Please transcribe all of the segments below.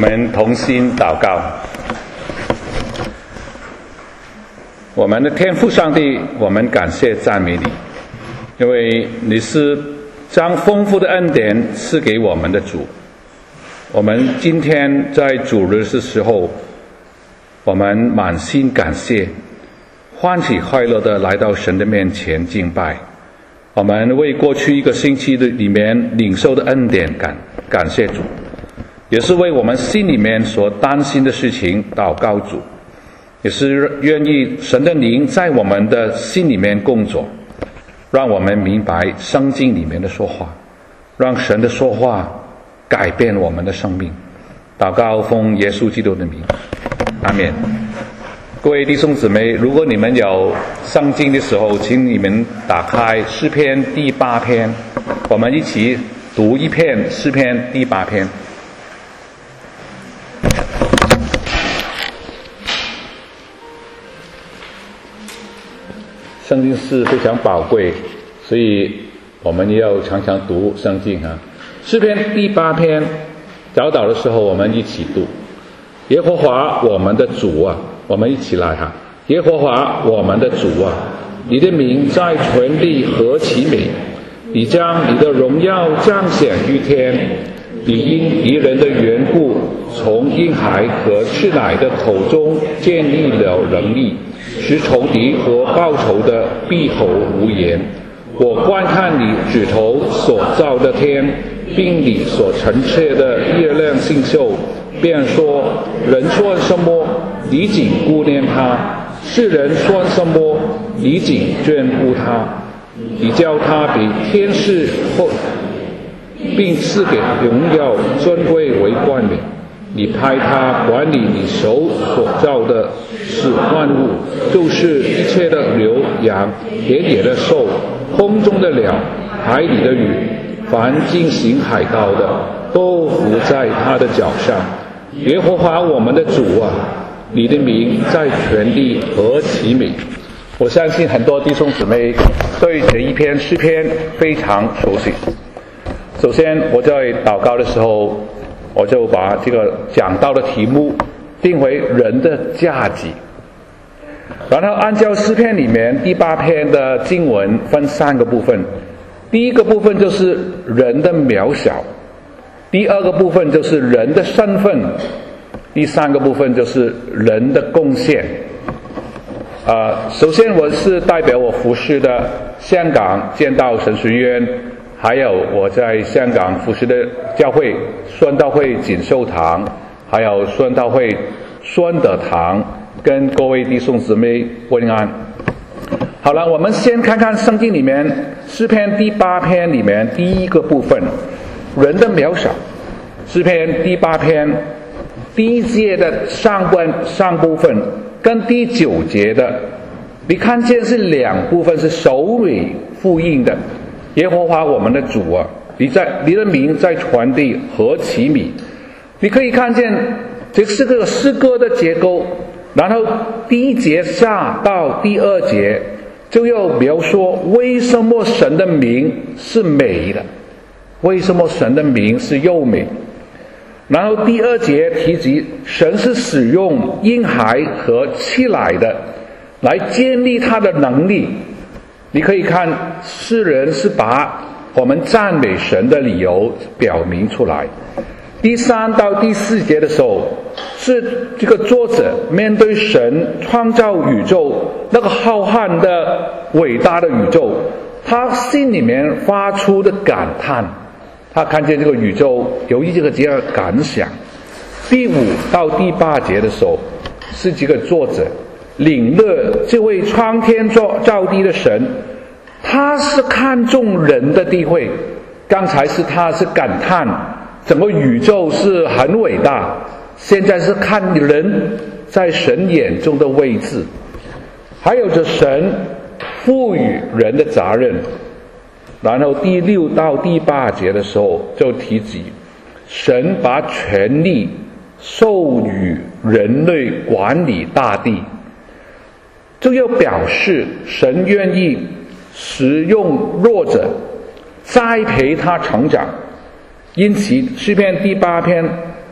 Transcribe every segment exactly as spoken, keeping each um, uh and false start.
们同心祷告。我们的天父上帝，我们感谢赞美你，因为你是将丰富的恩典赐给我们的主。我们今天在主日的时候，我们满心感谢，欢喜快乐的来到神的面前敬拜。我们为过去一个星期的里面领受的恩典感感谢主，也是为我们心里面所担心的事情祷告主，也是愿意神的灵在我们的心里面工作，让我们明白圣经里面的说话，让神的说话改变我们的生命。祷告奉耶稣基督的名，阿们。各位弟兄姊妹，如果你们有圣经的时候，请你们打开诗篇第八篇，我们一起读一遍诗篇第八篇。圣经是非常宝贵，所以我们也要常常读圣经啊。诗篇第八篇，早祷的时候我们一起读。耶和华我们的主啊，我们一起来哈！耶和华我们的主啊，你的名在全地何其美！你将你的荣耀彰显于天，你因敌人的缘故，从婴孩和吃奶的口中建立了能力，使仇敌和报仇的闭口无言。我观看你指头所造的天，并你所陈设的月亮星宿，便说：人算什么，你仅顾念他；世人算什么，你仅眷顾他。你叫他比天使后，并赐给荣耀尊贵为冠冕。你派他管理你手所造的是万物，就是一切的牛羊、田野的兽、空中的鸟、海里的鱼，凡经行海道的，都伏在他的脚上。耶和华我们的主啊，你的名在全地何其美！我相信很多弟兄姊妹对这一篇诗篇非常熟悉。首先我在祷告的时候，我就把这个讲道的题目定为人的价值，然后按照诗篇里面第八篇的经文分三个部分。第一个部分就是人的渺小，第二个部分就是人的身份，第三个部分就是人的贡献。呃，首先我是代表我服侍的香港建道神学院，还有我在香港服侍的教会宣道会锦寿堂，还有宣道会宣德堂，跟各位弟兄姊妹问安。好了，我们先看看圣经里面诗篇第八篇里面第一个部分，人的渺小。诗篇第八篇第一节的上半上部分跟第九节的，你看见是两部分是首尾呼应的。耶和华我们的主啊，你在你的名在全地何其美！你可以看见这是个诗歌的结构，然后第一节下到第二节就要描述为什么神的名是美的，为什么神的名是优美。然后第二节提及神是使用婴孩和吃奶的来建立他的能力。你可以看诗人是把我们赞美神的理由表明出来。第三到第四节的时候，是这个作者面对神创造宇宙那个浩瀚的伟大的宇宙，他心里面发出的感叹，他看见这个宇宙有一个这样的感想。第五到第八节的时候，是这个作者领略这位创天造地的神，他是看重人的地位。刚才是他是感叹整个宇宙是很伟大，现在是看人在神眼中的位置，还有着神赋予人的责任。然后第六到第八节的时候就提及神把权力授予人类管理大地，这又表示神愿意使用弱者栽培他成长。因此诗篇第八篇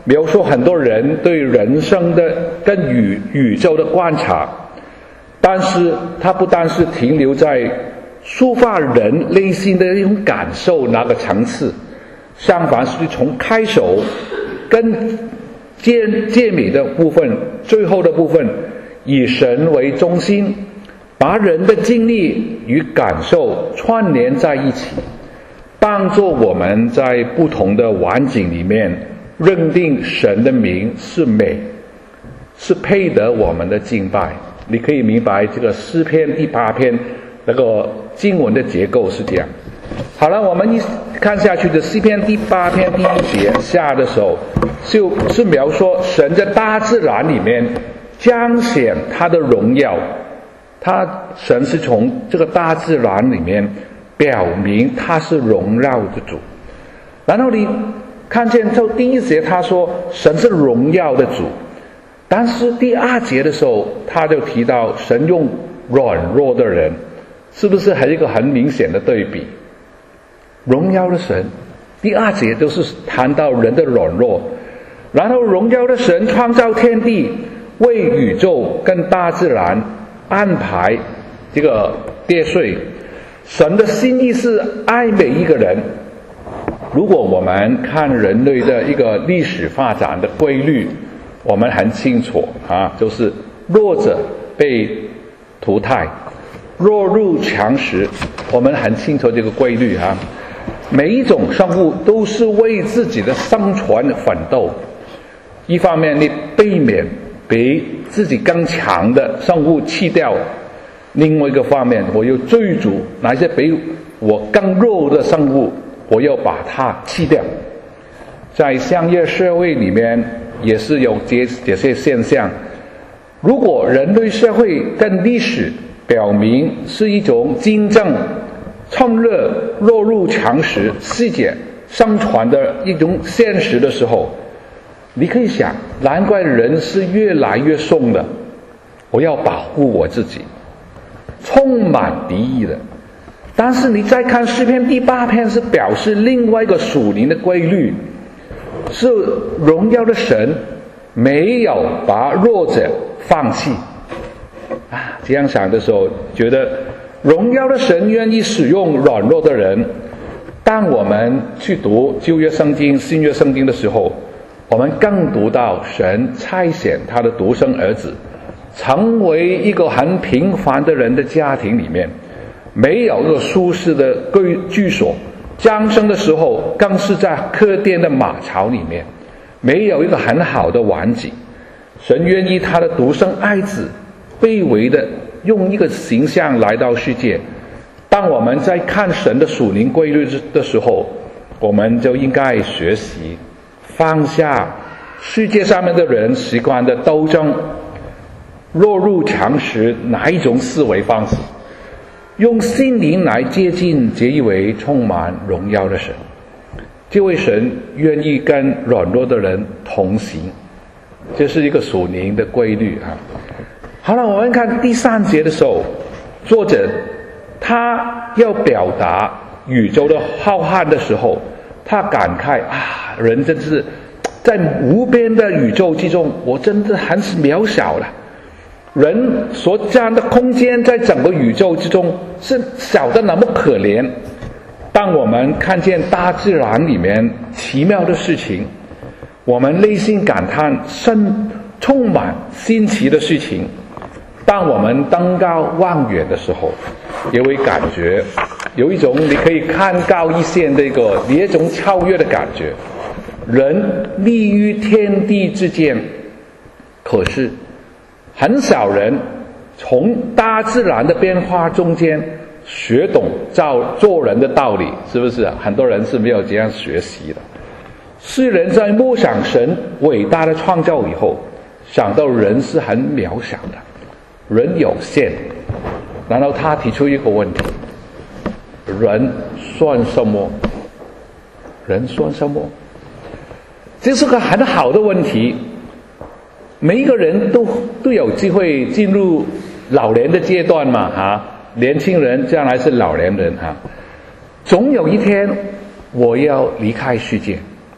描述很多人对人生的跟宇宇宙的观察，但是它不单是停留在抒发人内心的一种感受那个层次，相反是从开首跟结结尾的部分，最后的部分以神为中心，把人的经历与感受串联在一起，帮助我们在不同的环境里面认定神的名是美，是配得我们的敬拜。你可以明白这个诗篇第八篇那个经文的结构是这样。好了，我们一看下去的诗篇第八篇第一节下的时候，就是描述神在大自然里面彰显他的荣耀，他神是从这个大自然里面表明他是荣耀的主。然后你看见就第一节他说神是荣耀的主，但是第二节的时候他就提到神用软弱的人，是不是还有一个很明显的对比？荣耀的神，第二节都是谈到人的软弱，然后荣耀的神创造天地，为宇宙跟大自然安排这个秩序。神的心意是爱每一个人。如果我们看人类的一个历史发展的规律，我们很清楚啊，就是弱者被淘汰，弱肉强食，我们很清楚这个规律啊。每一种生物都是为自己的生存奋斗，一方面你避免被自己更强的生物弃掉，另外一个方面我又追逐哪些比我更弱的生物，我要把它弃掉。在商业社会里面也是有这这些现象。如果人类社会跟历史表明是一种竞争、趁热、弱肉强食、世界生存的一种现实的时候，你可以想，难怪人是越来越松的。我要保护我自己，充满敌意的。但是你再看诗篇第八篇，是表示另外一个属灵的规律，是荣耀的神没有把弱者放弃啊。这样想的时候，觉得荣耀的神愿意使用软弱的人。当我们去读旧约圣经、新约圣经的时候，我们更读到神差遣他的独生儿子成为一个很平凡的人的家庭里面，没有一个舒适的居所，降生的时候更是在客店的马槽里面，没有一个很好的环境。神愿意他的独生爱子卑微的用一个形象来到世界。当我们在看神的属灵规律的时候，我们就应该学习放下世界上面的人习惯的斗争、弱肉强食哪一种思维方式，用心灵来接近这一位充满荣耀的神。这位神愿意跟软弱的人同行，这是一个属灵的规律啊。好了，我们看第三节的时候，作者他要表达宇宙的浩瀚的时候，他感慨啊，人真是在无边的宇宙之中，我真的很渺小了。人所占的空间在整个宇宙之中是小的那么可怜。当我们看见大自然里面奇妙的事情，我们内心感叹深充满新奇的事情。当我们登高望远的时候，也会感觉有一种你可以看高一线的一个一种超越的感觉。人立于天地之间，可是很少人从大自然的变化中间学懂造做人的道理，是不是？很多人是没有这样学习的。世人在默想神伟大的创造以后，想到人是很渺小的，人有限。然后他提出一个问题：人算什么？人算什么？这是个很好的问题。每一个人都都有机会进入老年的阶段嘛，哈，年轻人将来是老年人哈。总有一天我要离开世界，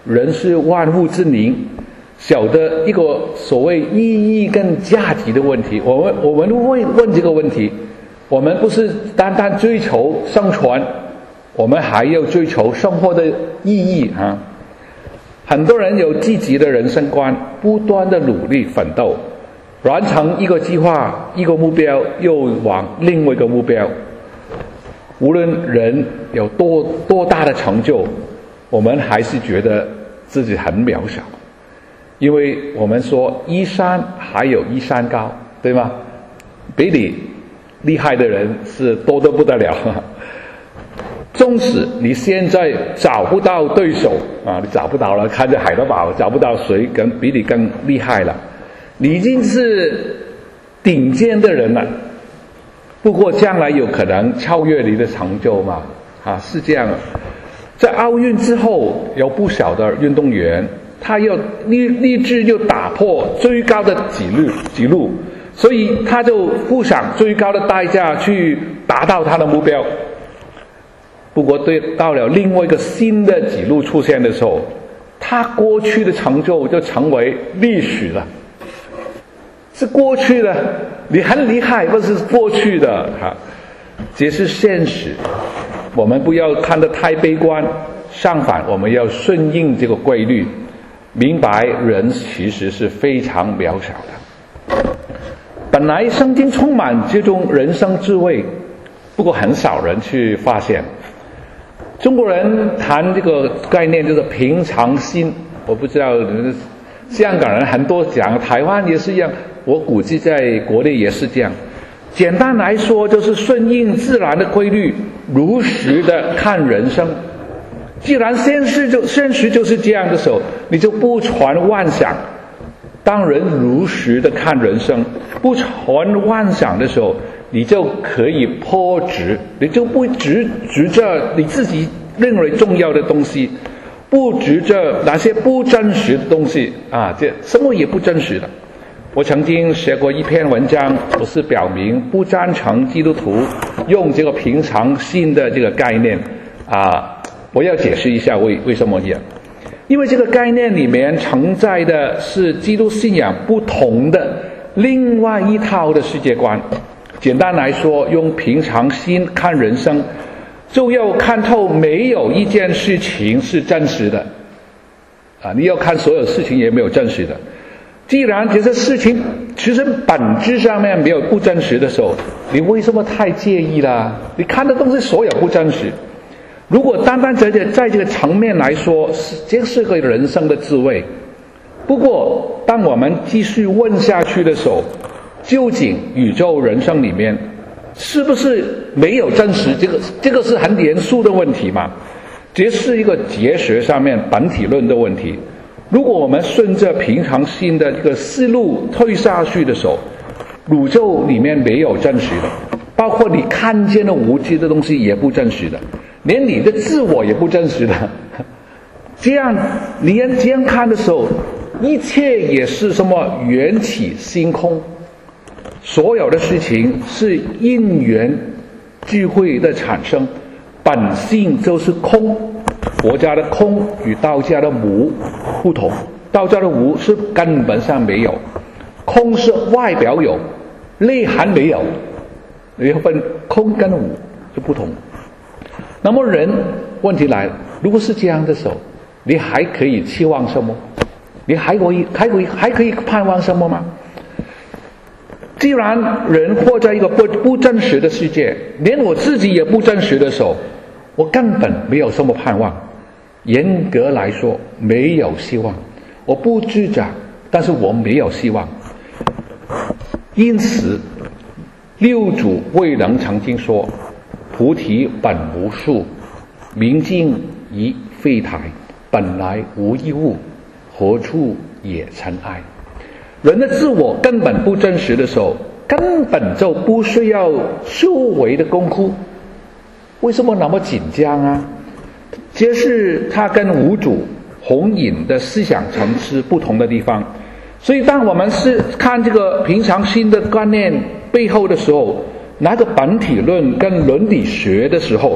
人是万物之灵，晓得一个所谓意义跟价值的问题。我们我们会问这个问题，我们不是单单追求生存，我们还要追求生活的意义啊！很多人有积极的人生观，不断的努力奋斗，完成一个计划、一个目标，又往另外一个目标。无论人有多多大的成就，我们还是觉得自己很渺小，因为我们说一山还有一山高，对吗？比你厉害的人是多得不得了。纵使你现在找不到对手啊，你找不到了，看着海德堡找不到谁跟比你更厉害了，你已经是顶尖的人了。不过将来有可能超越你的成就嘛？啊，是这样。在奥运之后，有不少的运动员，他要立立志就打破最高的纪录纪录，所以他就付上最高的代价去达到他的目标。不过对到了另外一个新的纪录出现的时候，他过去的成就就成为历史了。是过去的，你很厉害，不是过去的哈，这是现实。我们不要看得太悲观，相反，我们要顺应这个规律，明白人其实是非常渺小的。本来圣经充满这种人生智慧，不过很少人去发现。中国人谈这个概念就是平常心，我不知道香港人很多讲，台湾也是一样，我估计在国内也是这样。简单来说，就是顺应自然的规律，如实的看人生。既然现实就现实就是这样的时候，你就不存妄想。当人如实的看人生，不存妄想的时候，你就可以破执，你就不执执着你自己认为重要的东西，不执着那些不真实的东西啊，这什么也不真实的。我曾经写过一篇文章，我是表明不赞成基督徒用这个平常心的这个概念啊，我要解释一下为为什么这样。因为这个概念里面承载的是基督信仰不同的另外一套的世界观。简单来说，用平常心看人生，就要看透没有一件事情是真实的啊！你要看所有事情也没有真实的。既然这些事情其实本质上面没有不真实的时候，你为什么太介意啦？你看的东西所有不真实。如果单单在这在这个层面来说，是这是个人生的智慧。不过当我们继续问下去的时候，究竟宇宙人生里面是不是没有真实？这个这个是很严肃的问题嘛？这是一个哲学上面本体论的问题。如果我们顺着平常心的这个思路推下去的时候，宇宙里面没有真实的，包括你看见的无知的东西也不真实的，连你的自我也不真实的。这样你这样看的时候，一切也是什么缘起性空，所有的事情是因缘聚会的产生，本性就是空。佛家的空与道家的无不同，道家的无是根本上没有，空是外表有，内涵没有，你要分空跟无是不同。那么人问题来了，如果是这样的时候，你还可以期望什么？你还可以还可以还可以盼望什么吗？既然人活在一个不不真实的世界，连我自己也不真实的时候，我根本没有什么盼望。严格来说，没有希望。我不知道，但是我没有希望。因此，六祖慧能曾经说：“菩提本无树，明镜亦非台，本来无一物，何处惹尘埃。”人的自我根本不真实的时候，根本就不需要修为的功夫。为什么那么紧张啊？这是他跟五祖弘引的思想层次不同的地方。所以当我们是看这个平常心的观念背后的时候，拿个本体论跟伦理学的时候，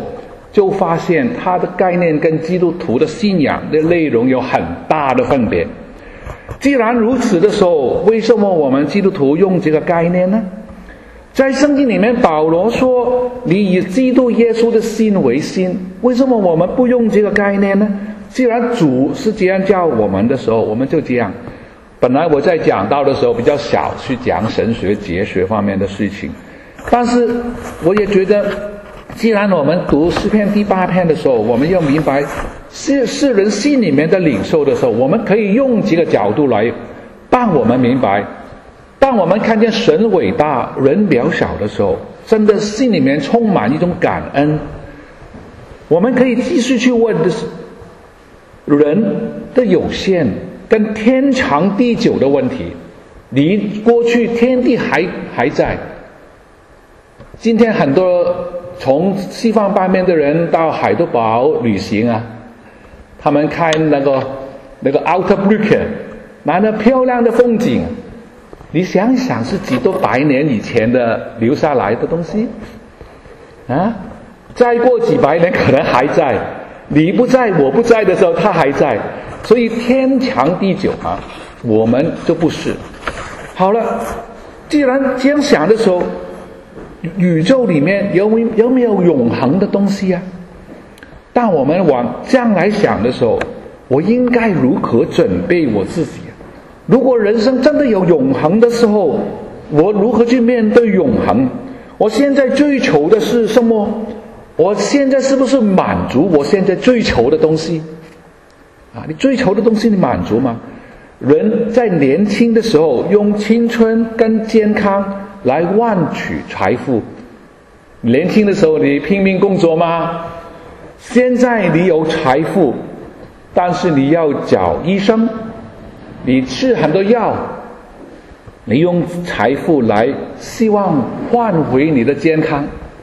就发现它的概念跟基督徒的信仰的内容有很大的分别。既然如此的时候，为什么我们基督徒用这个概念呢？在圣经里面，保罗说你以基督耶稣的心为心，为什么我们不用这个概念呢？既然主是这样叫我们的时候，我们就这样。本来我在讲道的时候比较少去讲神学哲学方面的事情，但是我也觉得既然我们读诗篇第八篇的时候，我们要明白是世人心里面的领受的时候，我们可以用这个角度来帮我们明白，当我们看见神伟大人渺小的时候，真的心里面充满一种感恩。我们可以继续去问的是人的有限跟天长地久的问题。离过去天地还还在，今天很多从西方方面的人到海德堡旅行啊，他们看那个那个 Outlook， 那那漂亮的风景，你想想是几多百年以前的留下来的东西啊？再过几百年可能还在，你不在我不在的时候它还在，所以天长地久啊，我们就不是。好了，既然这样想的时候，宇宙里面有没有没有永恒的东西啊？当我们往将来想的时候，我应该如何准备我自己啊？如果人生真的有永恒的时候，我如何去面对永恒？我现在追求的是什么？我现在是不是满足我现在追求的东西啊？你追求的东西你满足吗？人在年轻的时候用青春跟健康来换取财富，年轻的时候你拼命工作吗？现在你有财富，但是你要找医生，你吃很多药，你用财富来希望换回你的健康。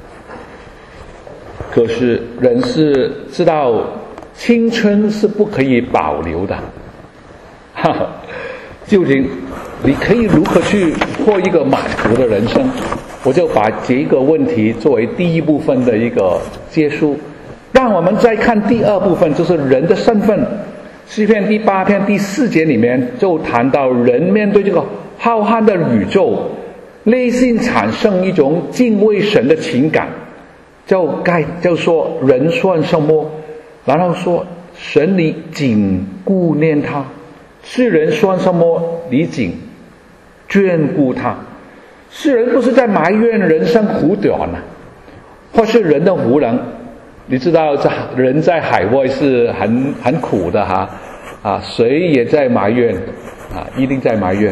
可是人是知道青春是不可以保留的，哈哈，究竟你可以如何去过一个满足的人生？我就把这个问题作为第一部分的一个结束，让我们再看第二部分，就是人的身份。诗篇第八篇第四节里面就谈到人面对这个浩瀚的宇宙，内心产生一种敬畏神的情感，就该就说人算什么，然后说神你仅顾念他，世人算什么，你仅眷顾他。世人不是在埋怨人生苦短啊，或是人的无能。你知道在人在海外是很很苦的哈，啊，谁也在埋怨啊，一定在埋怨。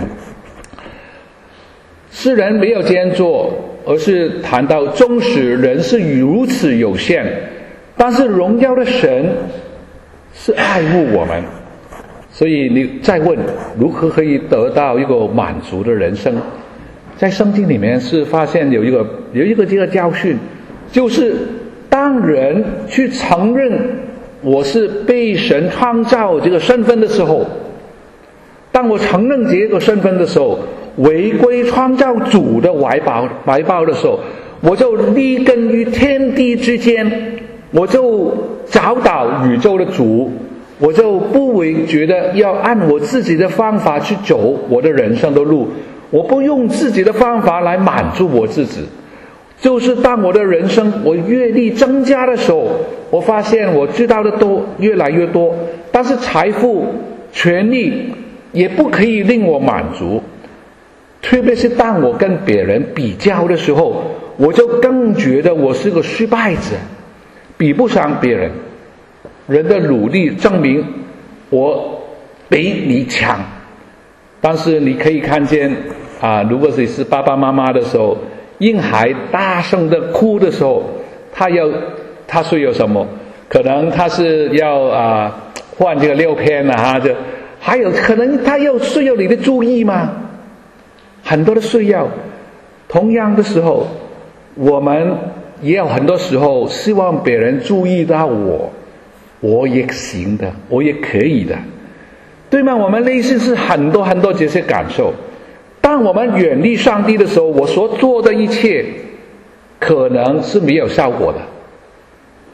世人没有这样做，而是谈到纵使人是如此有限，但是荣耀的神是爱慕我们。所以你再问如何可以得到一个满足的人生，在圣经里面是发现有一个有一个这个教训，就是当人去承认我是被神创造这个身份的时候，当我承认这个身份的时候，违规创造主的怀抱怀抱的时候，我就立根于天地之间，我就找到宇宙的主，我就不会觉得要按我自己的方法去走我的人生的路，我不用自己的方法来满足我自己。就是当我的人生我阅历增加的时候，我发现我知道的多越来越多，但是财富权利也不可以令我满足。特别是当我跟别人比较的时候，我就更觉得我是个失败者，比不上别人。人的努力证明我比你强，但是你可以看见啊，如果你是爸爸妈妈的时候，婴孩大声的哭的时候，他要他是有什么？可能他是要啊换这个尿片啊，就还有可能他又需要你的注意吗？很多的需要。同样的时候，我们也有很多时候希望别人注意到我，我也行的，我也可以的，对吗？我们内心是很多很多这些感受。当我们远离上帝的时候，我所做的一切可能是没有效果的。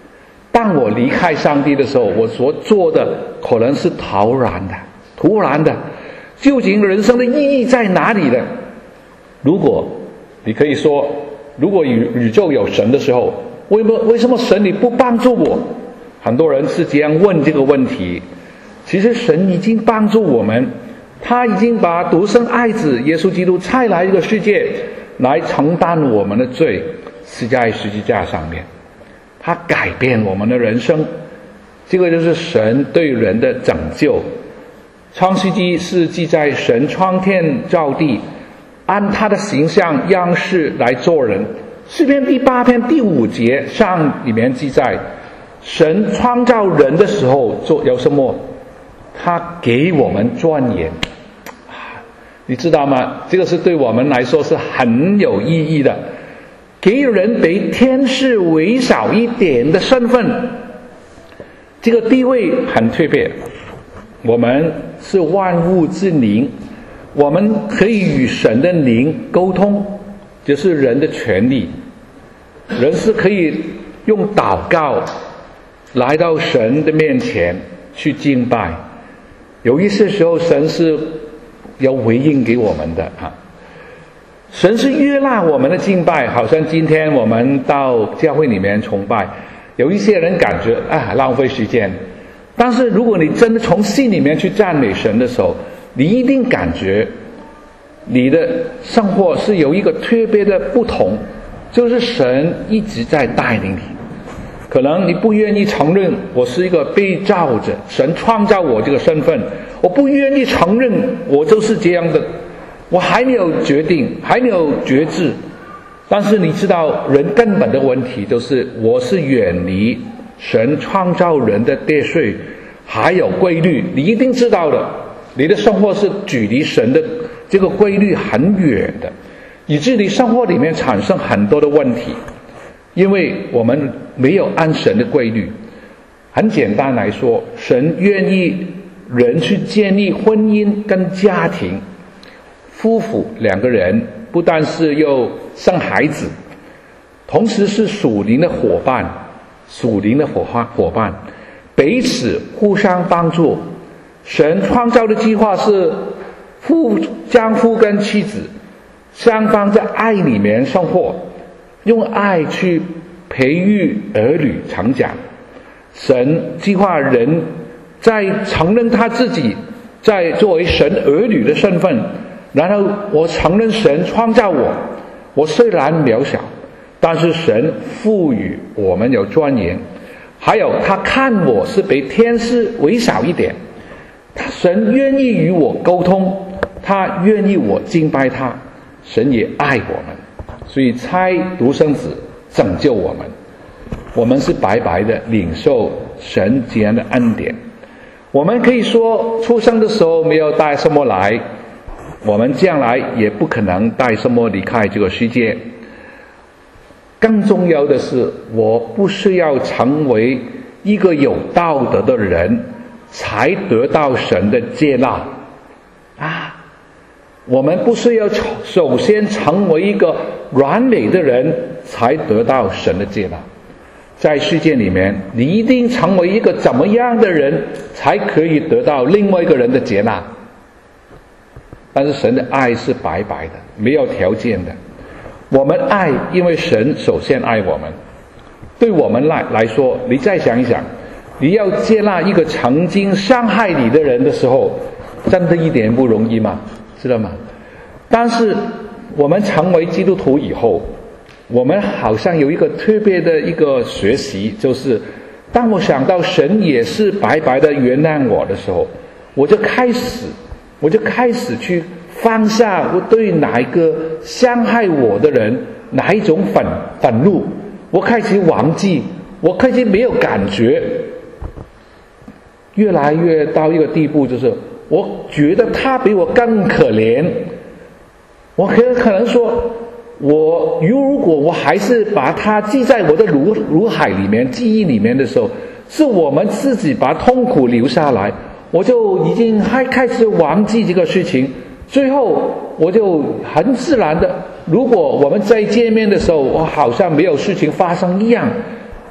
当我离开上帝的时候，我所做的可能是突然的突然的究竟人生的意义在哪里呢？如果你可以说，如果宇宇宙有神的时候，为什么为什么神你不帮助我？很多人是这样问这个问题。其实神已经帮助我们，他已经把独生爱子耶稣基督差来这个世界，来承担我们的罪，死在十字架上面，他改变我们的人生。这个就是神对人的拯救。创世纪是记载神创天造地，按他的形象样式来做人。诗篇第八篇第五节上里面记载，神创造人的时候做有什么？他给我们尊严，你知道吗？这个是对我们来说是很有意义的，给人比天使微小一点的身份，这个地位很特别。我们是万物之灵，我们可以与神的灵沟通，这是人的权利。人是可以用祷告来到神的面前去敬拜，有一些时候神是要回应给我们的啊。神是悦纳我们的敬拜，好像今天我们到教会里面崇拜，有一些人感觉啊浪费时间，但是如果你真的从心里面去赞美神的时候，你一定感觉你的生活是有一个特别的不同，就是神一直在带领你。可能你不愿意承认我是一个被造者，神创造我这个身份，我不愿意承认我就是这样的，我还没有决定，还没有觉知。但是你知道人根本的问题就是我是远离神创造人的秩序还有规律，你一定知道的，你的生活是距离神的这个规律很远的，以致你生活里面产生很多的问题，因为我们没有按神的规律。很简单来说，神愿意人去建立婚姻跟家庭，夫妇两个人不但是要生孩子，同时是属灵的伙伴，属灵的伙伴伙伴彼此互相帮助。神创造的计划是夫丈夫跟妻子双方在爱里面生活，用爱去培育儿女成长。神计划人在承认他自己在作为神儿女的身份，然后我承认神创造我，我虽然渺小，但是神赋予我们有尊严，还有他看我是比天使微小一点，神愿意与我沟通，他愿意我敬拜他，神也爱我们，所以差独生子拯救我们。我们是白白的领受神这样的恩典。我们可以说出生的时候没有带什么来，我们将来也不可能带什么离开这个世界。更重要的是，我不是要成为一个有道德的人才得到神的接纳啊！我们不是要首先成为一个完美的人才得到神的接纳。在世界里面，你一定成为一个怎么样的人才可以得到另外一个人的接纳。但是神的爱是白白的，没有条件的。我们爱，因为神首先爱我们。对我们来来说，你再想一想，你要接纳一个曾经伤害你的人的时候，真的一点不容易吗？知道吗？但是我们成为基督徒以后，我们好像有一个特别的一个学习，就是当我想到神也是白白的原谅我的时候，我就开始我就开始去放下我对哪一个伤害我的人哪一种愤愤怒，我开始忘记，我开始没有感觉，越来越到一个地步，就是我觉得他比我更可怜。我可可能说，我如果我还是把它记在我的乳乳海里面、记忆里面的时候，是我们自己把痛苦留下来，我就已经还开始忘记这个事情。最后我就很自然的，如果我们在见面的时候，我好像没有事情发生一样，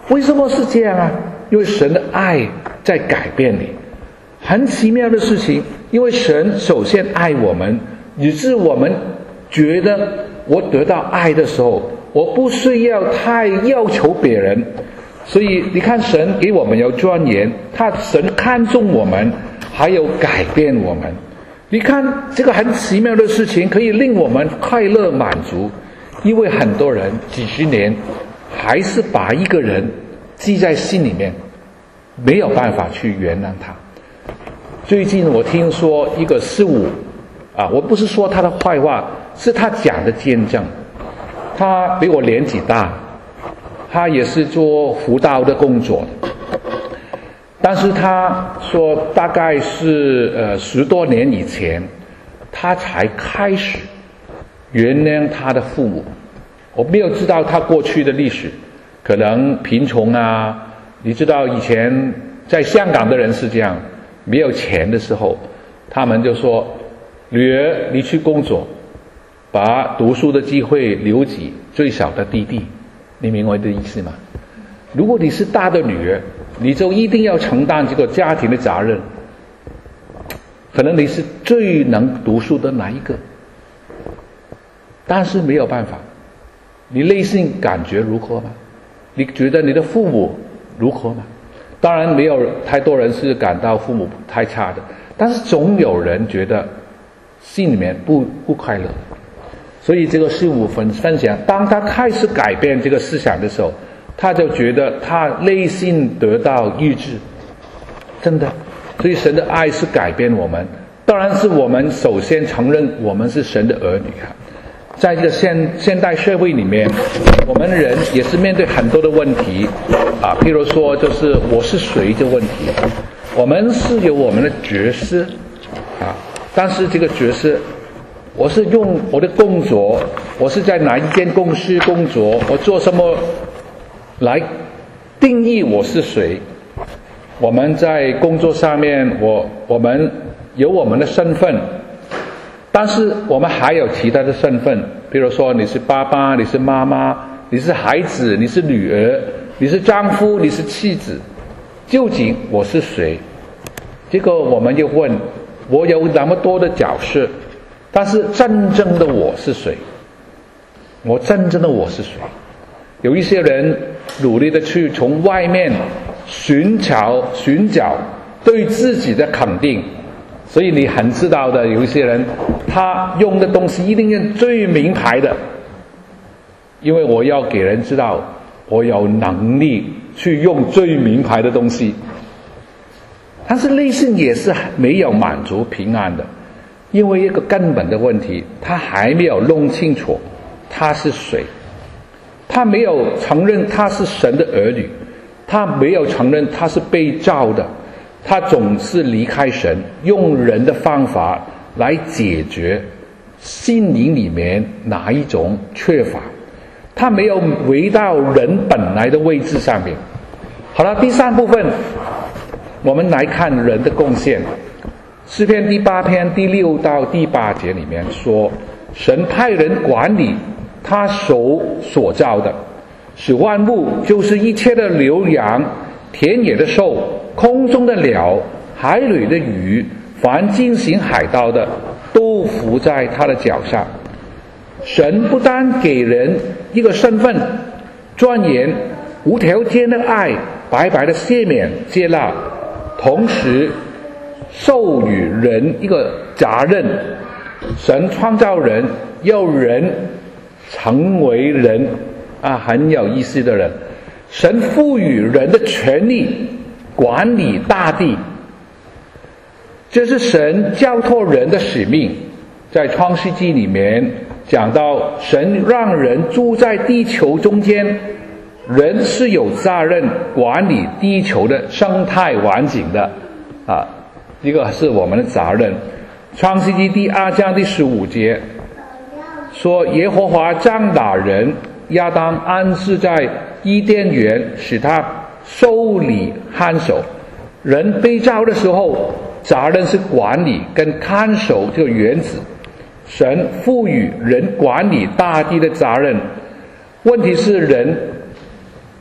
为什么是这样啊？因为神的爱在改变你。很奇妙的事情，因为神首先爱我们，以致我们觉得我得到爱的时候，我不需要太要求别人。所以你看，神给我们有尊严，他神看重我们，还有改变我们。你看这个很奇妙的事情，可以令我们快乐满足。因为很多人几十年还是把一个人记在心里面，没有办法去原谅他。最近我听说一个师父啊，我不是说他的坏话，是他讲的见证。他比我年纪大，他也是做辅导的工作，但是他说大概是呃十多年以前，他才开始原谅他的父母。我没有知道他过去的历史，可能贫穷啊，你知道以前在香港的人是这样，没有钱的时候，他们就说女儿你去工作，把读书的机会留给最小的弟弟。你明白我的意思吗？如果你是大的女儿，你就一定要承担这个家庭的责任，可能你是最能读书的那一个，但是没有办法。你内心感觉如何吗？你觉得你的父母如何吗？当然没有太多人是感到父母太差的，但是总有人觉得心里面不不快乐。所以这个师父分分享，当他开始改变这个思想的时候，他就觉得他内心得到医治，真的。所以神的爱是改变我们，当然是我们首先承认我们是神的儿女啊。在这个现现代社会里面，我们人也是面对很多的问题啊，譬如说就是我是谁的问题。我们是有我们的角色啊，但是这个角色，我是用我的工作，我是在哪一间公司工作，我做什么来定义我是谁。我们在工作上面，我我们有我们的身份，但是我们还有其他的身份，比如说你是爸爸，你是妈妈，你是孩子，你是女儿，你是丈夫，你是妻子。究竟我是谁？这个我们就问，我有那么多的角色，但是真正的我是谁？我真正的我是谁？有一些人努力的去从外面寻找寻找对自己的肯定，所以你很知道的，有一些人他用的东西一定是最名牌的，因为我要给人知道我有能力去用最名牌的东西。但是内心也是没有满足平安的，因为一个根本的问题，他还没有弄清楚他是谁，他没有承认他是神的儿女，他没有承认他是被造的，他总是离开神，用人的方法来解决心灵里面哪一种缺乏，他没有回到人本来的位置上面。好了，第三部分我们来看人的贡献。诗篇第八篇第六到第八节里面说，神派人管理他手所造的，使万物，就是一切的牛羊、田野的兽、空中的鸟、海里的鱼，凡经行海道的，都伏在他的脚下。神不单给人一个身份、尊严、无条件的爱、白白的赦免接纳，同时授予人一个责任。神创造人，要人成为人啊，很有意思的人。神赋予人的权利管理大地，这是神交托人的使命。在创世纪里面讲到，神让人住在地球中间，人是有责任管理地球的生态环境的啊，这个是我们的责任。创世纪第二章第十五节说，耶和华将那人亚当安置在伊甸园，使他收理看守。人被造的时候，责任是管理跟看守这个园子。神赋予人管理大地的责任，问题是人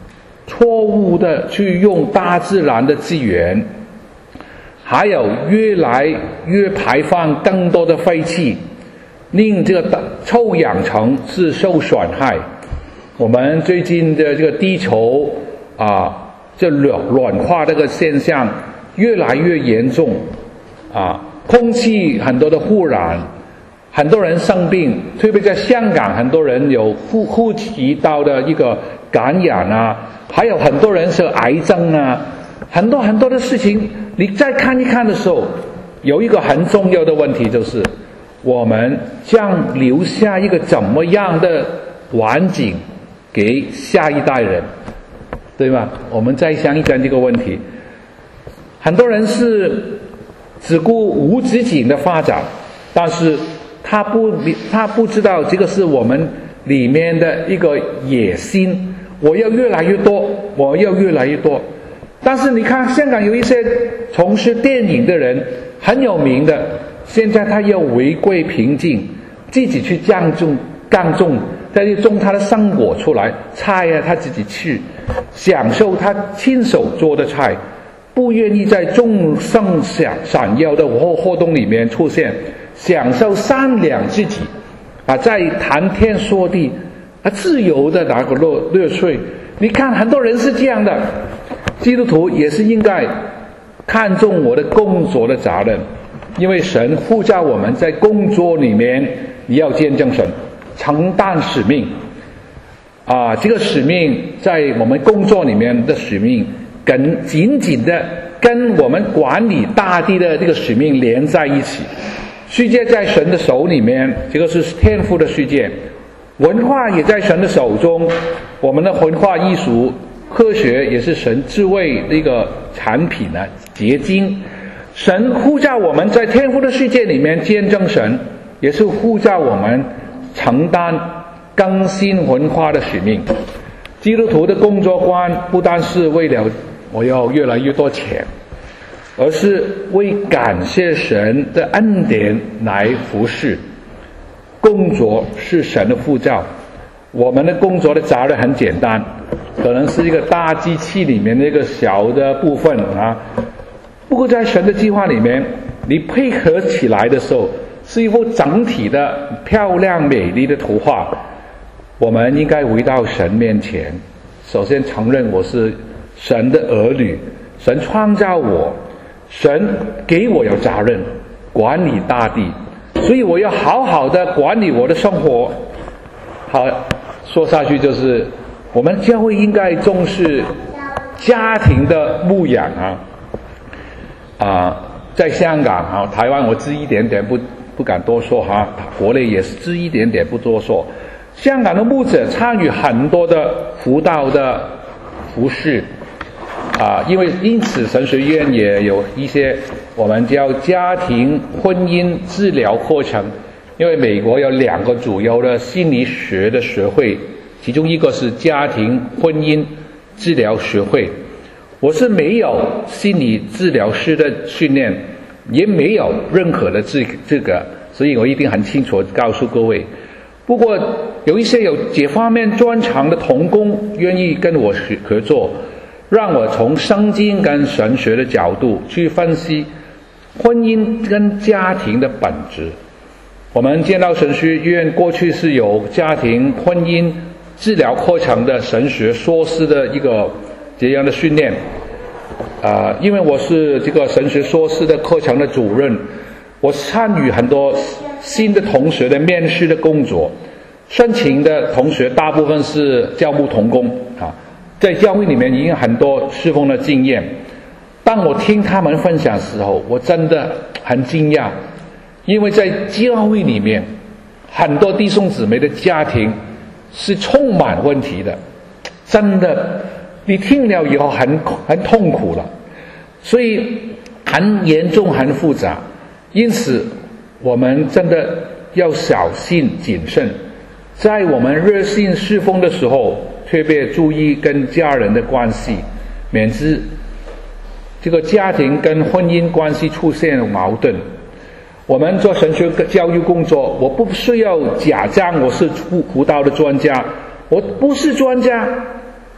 错误的去用大自然的资源，还有越来越排放更多的废气，令这个臭氧层是受损害。我们最近的这个地球啊，这暖暖化这个现象越来越严重啊，空气很多的污染，很多人生病，特别在香港，很多人有呼呼吸道的一个感染啊，还有很多人是癌症啊，很多很多的事情，你再看一看的时候，有一个很重要的问题就是，我们将留下一个怎么样的环境给下一代人，对吧？我们再想一想这个问题。很多人是只顾无止境的发展，但是他不他不知道这个是我们里面的一个野心，我要越来越多，我要越来越多。但是你看香港有一些从事电影的人很有名的，现在他要回归平静，自己去耕种耕种，再去种他的生果出来，菜啊他自己吃，享受他亲手做的菜，不愿意在众生闪闪耀的活活动里面出现，享受善良自己啊，在谈天说地啊，自由的拿个乐乐趣。你看很多人是这样的，基督徒也是应该看重我的工作的责任，因为神呼召我们在工作里面你要见证神，承担使命啊，这个使命在我们工作里面的使命跟紧紧的跟我们管理大地的这个使命连在一起。世界在神的手里面，这个是天赋的世界，文化也在神的手中，我们的文化艺术科学也是神智慧的一个产品呢，结晶。神呼召我们在天赋的世界里面见证神，也是呼召我们承担更新文化的使命。基督徒的工作观不单是为了我要越来越多钱，而是为感谢神的恩典来服侍。工作是神的呼召，我们的工作的责任很简单，可能是一个大机器里面的一个小的部分啊。不过在神的计划里面，你配合起来的时候，是一幅整体的漂亮美丽的图画。我们应该回到神面前，首先承认我是神的儿女，神创造我，神给我有责任管理大地，所以我要好好的管理我的生活。好，说下去就是我们教会应该重视家庭的牧养啊。啊，在香港啊，台湾我知一点点，不不敢多说哈，国内也是知一点点，不多说。香港的牧者参与很多的辅导的服事啊，因为因此神学院也有一些我们叫家庭婚姻治疗课程。因为美国有两个主要的心理学的学会，其中一个是家庭婚姻治疗学会。我是没有心理治疗师的训练，也没有任何的资资格，所以我一定很清楚告诉各位。不过有一些有这方面专长的同工愿意跟我合作，让我从圣经跟神学的角度去分析婚姻跟家庭的本质。我们见到神学院过去是有家庭婚姻治疗课程的神学硕士的一个这样的训练，啊、呃，因为我是这个神学硕士的课程的主任，我参与很多新的同学的面试的工作，申请的同学大部分是教牧同工啊，在教会里面已经很多侍奉的经验。当我听他们分享的时候，我真的很惊讶，因为在教会里面，很多弟兄姊妹的家庭是充满问题的，真的。你听了以后很很痛苦了，所以很严重很复杂，因此我们真的要小心谨慎，在我们热心侍奉的时候特别注意跟家人的关系，免致这个家庭跟婚姻关系出现矛盾。我们做神学教育工作，我不需要假装我是辅导的专家，我不是专家，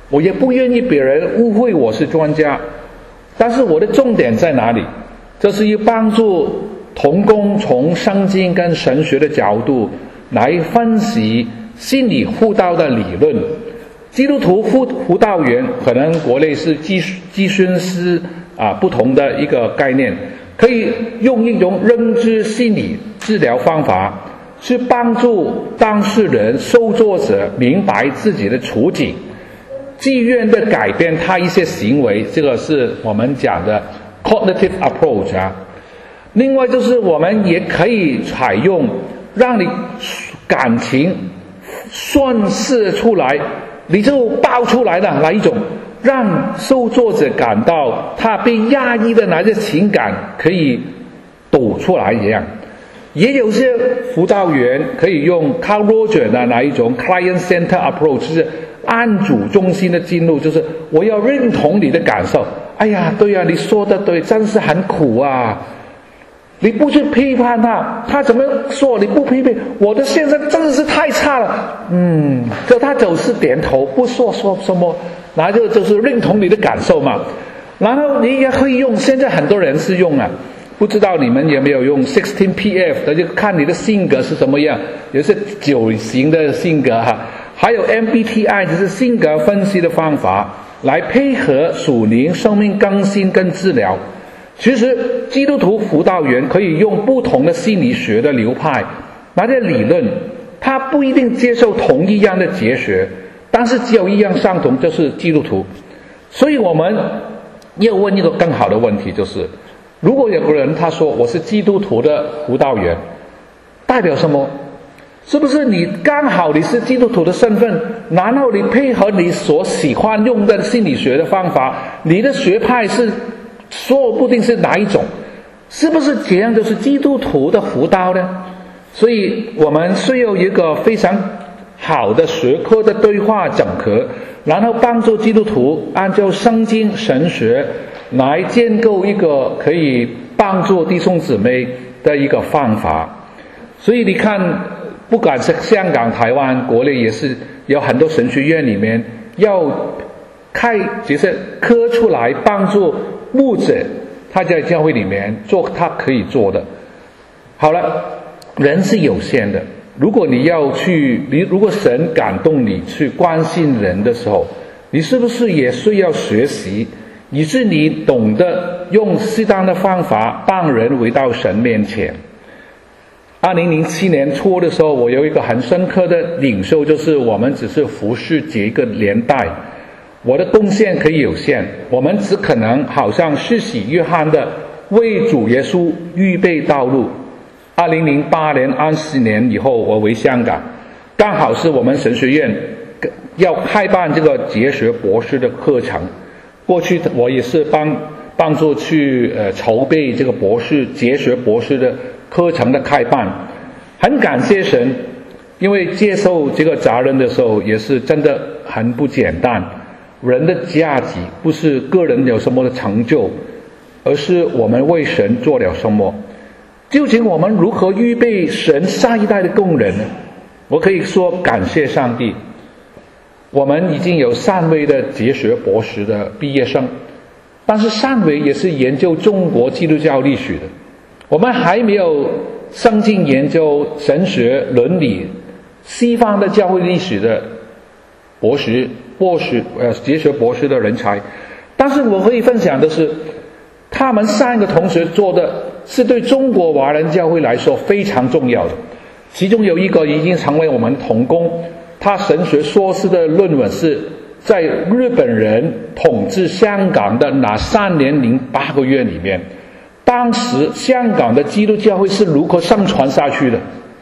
我也不愿意别人误会我是专家。但是我的重点在哪里？这是要帮助同工从圣经跟神学的角度来分析心理辅导的理论。基督徒辅辅导员可能国内是咨咨询师啊，不同的一个概念，可以用一种认知心理治疗方法，去帮助当事人、受作者明白自己的处境，自愿的改变他一些行为，这个是我们讲的 cognitive approach 啊。另外就是我们也可以采用让你感情顺势出来，你就爆出来的那一种，让受作者感到他被压抑的那些情感可以抖出来一样。也有些辅导员可以用 Carl Rogers 的那一种 client center approach， 就是案主中心的进入，就是我要认同你的感受。哎呀，对呀、啊，你说的对，真是很苦啊。你不去批判他，他怎么说你不批评，我的先生真的是太差了。嗯，这他就是点头不说说什么，那就就是认同你的感受嘛。然后你也可以用，现在很多人是用啊，不知道你们有没有用 十六 P F 的，就看你的性格是什么样，有些九型的性格哈，还有 M B T I 就是性格分析的方法，来配合属灵生命更新跟治疗。其实基督徒辅导员可以用不同的心理学的流派，那些理论他不一定接受同一样的哲学，但是只有一样相同，就是基督徒。所以我们要问一个更好的问题，就是如果有个人他说我是基督徒的辅导员，代表什么？是不是你刚好你是基督徒的身份，然后你配合你所喜欢用的心理学的方法，你的学派是说不定是哪一种，是不是这样就是基督徒的辅导呢？所以我们需要一个非常好的学科的对话整合，然后帮助基督徒按照圣经神学来建构一个可以帮助弟兄姊妹的一个方法。所以你看，不管是香港、台湾、国内，也是有很多神学院里面要开这些科出来帮助牧者他在教会里面做他可以做的。好了，人是有限的，如果你要去你如果神感动你去关心人的时候，你是不是也需要学习，以致你懂得用适当的方法帮人回到神面前。二零零七年初的时候，我有一个很深刻的领受，就是我们只是服侍这个年代，我的贡献可以有限，我们只可能好像施洗约翰的为主耶稣预备道路。二零零八年二十年以后，我回香港，刚好是我们神学院要开办这个哲学博士的课程。过去我也是帮帮助去呃筹备这个博士哲学博士的课程的开办，很感谢神，因为接受这个责任的时候也是真的很不简单。人的价值不是个人有什么的成就，而是我们为神做了什么。究竟我们如何预备神下一代的工人呢？我可以说感谢上帝，我们已经有三位的哲学博士的毕业生，但是三位也是研究中国基督教历史的，我们还没有圣经研究神学伦理西方的教会历史的博士博士呃哲学博士的人才。但是我可以分享的是，他们三个同学做的是对中国华人教会来说非常重要的。其中有一个已经成为我们同工，他神学硕士的论文是在日本人统治香港的那三年零八个月里面，当时香港的基督教会是如何生存下去的。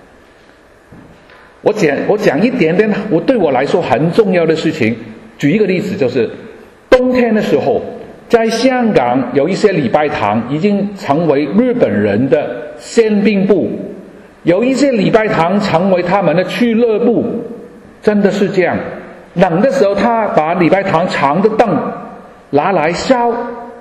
我讲我讲一点点我对我来说很重要的事情。举一个例子，就是冬天的时候，在香港有一些礼拜堂已经成为日本人的宪兵部，有一些礼拜堂成为他们的俱乐部，真的是这样。冷的时候，他把礼拜堂长的凳拿来烧。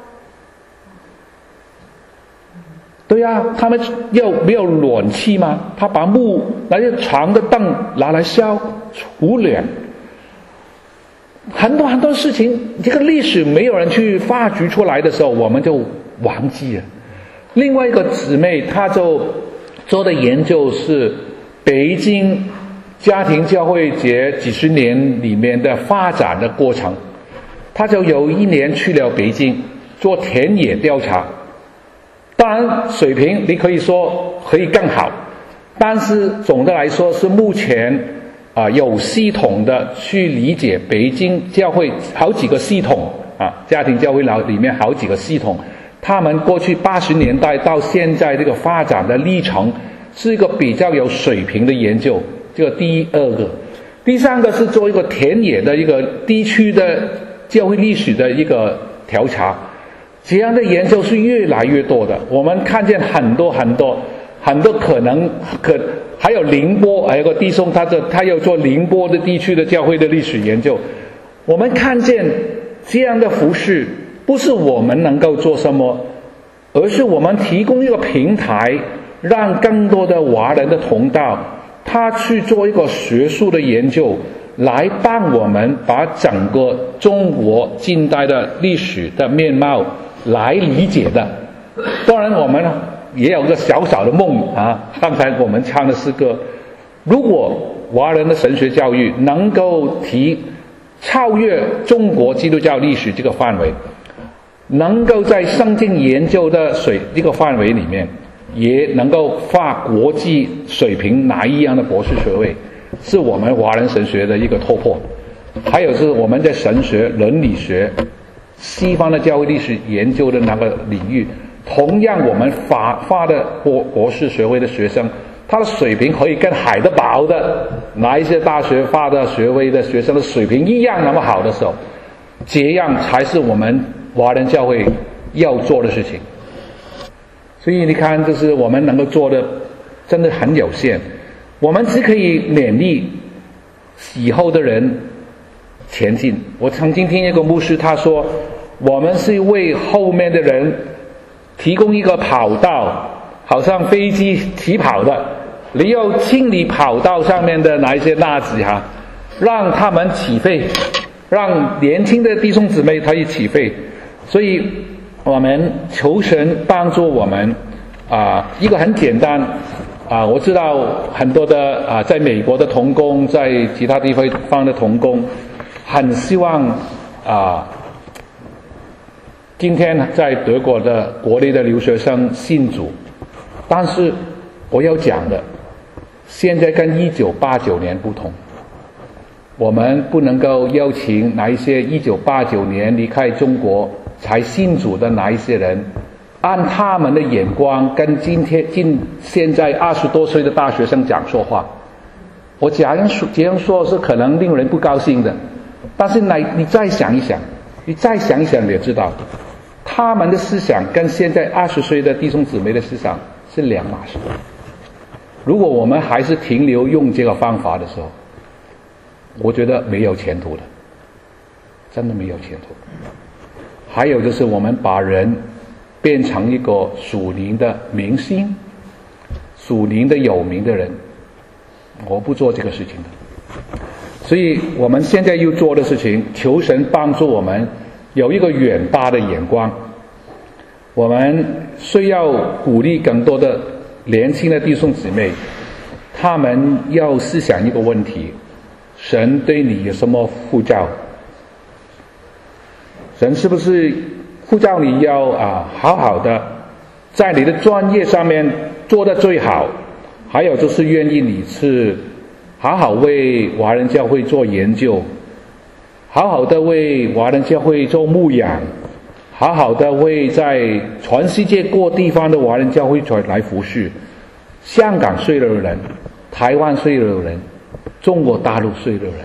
对呀、啊，他们要没有暖气吗？他把木那些长的凳拿来烧除凉。 很多很多事情，这个历史没有人去发掘出来的时候，我们就忘记了。另外一个姊妹，她就做的研究是北京家庭教会节几十年里面的发展的过程。她就有一年去了北京做田野调查，当然水平你可以说可以更好，但是总的来说是目前啊，有系统的去理解北京教会好几个系统啊，家庭教会里面好几个系统，他们过去八十年代到现在这个发展的历程，是一个比较有水平的研究。这个第二个，第三个是做一个田野的一个地区的教会历史的一个调查，这样的研究是越来越多的。我们看见很多很多很多可能可。还有宁波，还有个弟兄，他这他要做宁波的地区的教会的历史研究。我们看见这样的服事，不是我们能够做什么，而是我们提供一个平台，让更多的华人的同道，他去做一个学术的研究，来帮我们把整个中国近代的历史的面貌来理解的。当然，我们也有个小小的梦啊！刚才我们唱的诗歌，如果华人的神学教育能够提超越中国基督教历史这个范围，能够在圣经研究的水这个范围里面，也能够发国际水平哪一样的博士学位，是我们华人神学的一个突破。还有是我们在神学、伦理学、西方的教会历史研究的那个领域。同样，我们发发的博博士学位的学生，他的水平可以跟海德堡的哪一些大学发的学位的学生的水平一样那么好的时候，这样才是我们华人教会要做的事情。所以你看，就是我们能够做的真的很有限，我们只可以勉励以后的人前进。我曾经听一个牧师他说，我们是为后面的人提供一个跑道，好像飞机起跑的，你要清理跑道上面的哪一些垃圾哈，让他们起飞，让年轻的弟兄姊妹可以起飞。所以我们求神帮助我们啊、呃，一个很简单啊、呃，我知道很多的啊、呃，在美国的同工，在其他地方的同工，很希望啊。呃今天在德国的国内的留学生信主，但是我要讲的，现在跟一九八九年不同，我们不能够邀请哪一些一九八九年离开中国才信主的哪一些人，按他们的眼光跟今天今现在二十多岁的大学生讲说话。我这样说这样说是可能令人不高兴的，但是你你再想一想，你再想一想，你也知道。他们的思想跟现在二十岁的弟兄姊妹的思想是两码事。如果我们还是停留用这个方法的时候，我觉得没有前途的，真的没有前途。还有就是我们把人变成一个属灵的明星，属灵的有名的人，我不做这个事情的。所以我们现在要做的事情，求神帮助我们有一个远大的眼光。我们需要鼓励更多的年轻的弟兄姊妹，他们要思想一个问题：神对你有什么呼召？神是不是呼召你要啊好好的在你的专业上面做得最好？还有就是愿意你是好好为华人教会做研究，好好的为华人教会做牧养，好好的为在全世界各地方的华人教会来服侍。香港睡了人，台湾睡了人，中国大陆睡了人，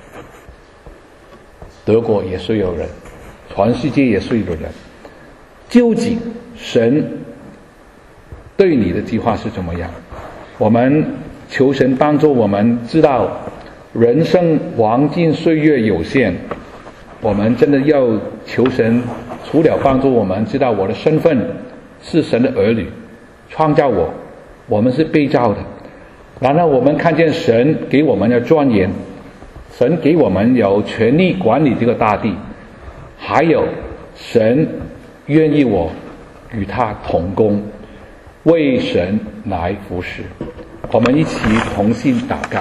德国也睡了人，全世界也睡了人。究竟神对你的计划是怎么样？我们求神帮助我们知道人生黄金岁月有限，我们真的要求神除了帮助我们知道我的身份是神的儿女，创造我，我们是被造的，然后我们看见神给我们的庄严， 神给我们有权力管理这个大地，还有神愿意我与他同工，为神来服侍。我们一起同心祷告。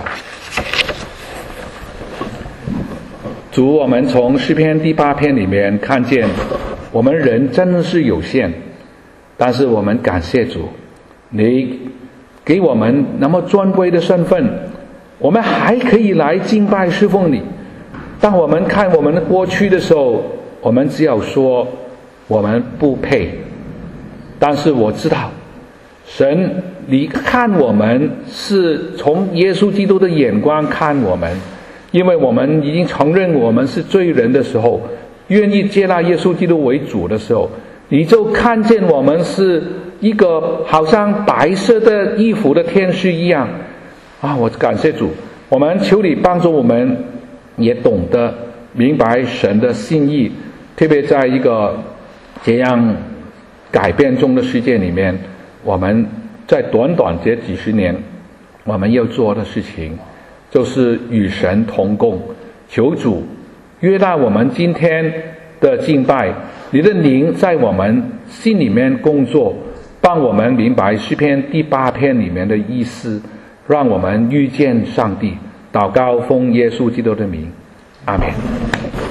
主，我们从诗篇第八篇里面看见，我们人真的是有限，但是我们感谢主，你给我们那么尊贵的身份，我们还可以来敬拜侍奉你。当我们看我们的过去的时候，我们只有说我们不配，但是我知道神你看我们是从耶稣基督的眼光看我们，因为我们已经承认我们是罪人的时候，愿意接纳耶稣基督为主的时候，你就看见我们是一个好像白色的衣服的天使一样啊！我感谢主，我们求你帮助我们也懂得明白神的心意，特别在一个这样改变中的世界里面，我们在短短这几十年我们要做的事情就是与神同工。求主悦纳我们今天的敬拜，你的灵在我们心里面工作，帮我们明白诗篇第八篇里面的意思，让我们遇见上帝。祷告奉耶稣基督的名，阿们。